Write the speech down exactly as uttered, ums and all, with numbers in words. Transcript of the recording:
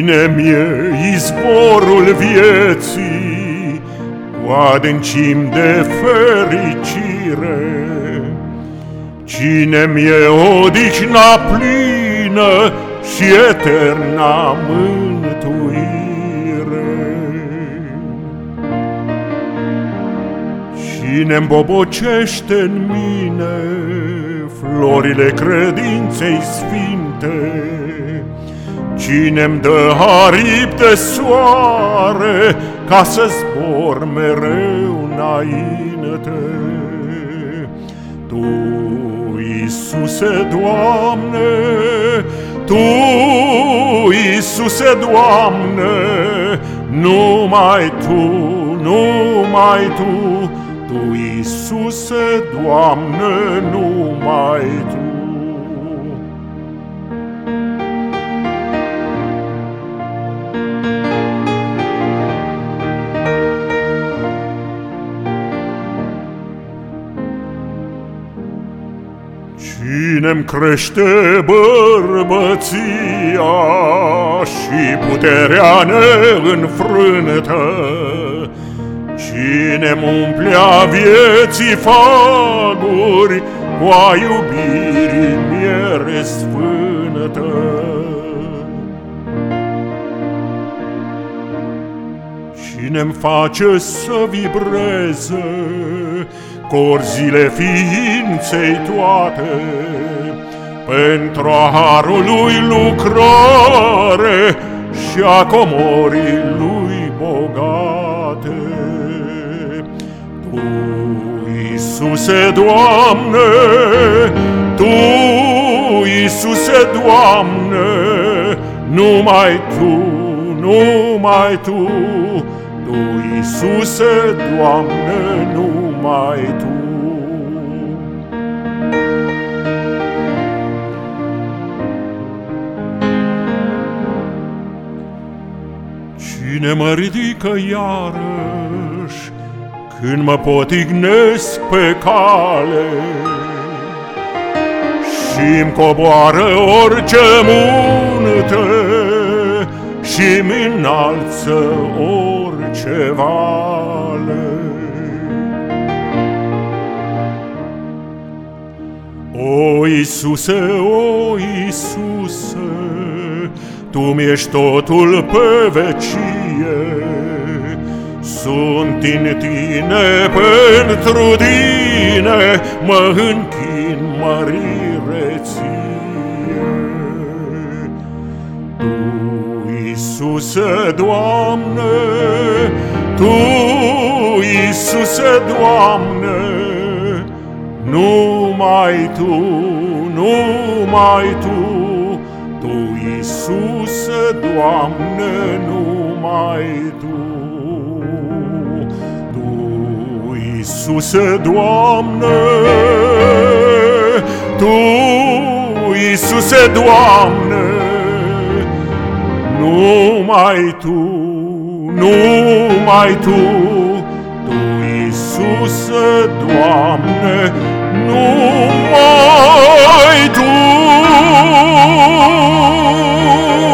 Cine-mi-e izvorul vieții, cu adâncim de fericire? Cine-mi-e odihna plină și eterna mântuire? Cine-mi bobocește-n mine florile credinței sfinte? Cine-mi dă aripi de soare ca să zbor mereu înainte? Tu, Iisuse, Doamne, Tu, Iisuse, Doamne, numai Tu, numai Tu, Tu, Iisuse, Doamne, numai Tu. Cine-mi crește bărbăția și puterea neînfrânătă? Cine-mi umplea vieții faguri cu a iubirii miere sfânătă? Cine-mi face să vibreze corzile ființei toate, pentru a harului lucrare și a comorii lui bogate? Tu, Iisuse, Doamne, Tu, Iisuse, Doamne, numai Tu, numai Tu, Tu, Iisuse, Doamne, numai Tu. Cine mă ridică iarăși când mă potignesc pe cale și-mi coboară orice munte și-mi înalță orice vale? O, Iisuse, o, Iisuse, Tu mi-ești totul pe vecie. Sunt în Tine, pentru Tine mă închin mărire Ție. Tu, Iisuse, Doamne, Tu, Iisuse, Doamne, numai Tu, numai Tu, Tu, Iisuse, Doamne, numai Tu. Tu, Iisuse, Doamne, Tu, Iisuse, Doamne, numai Tu, numai Tu, Tu, Iisuse, Doamne, numai Tu.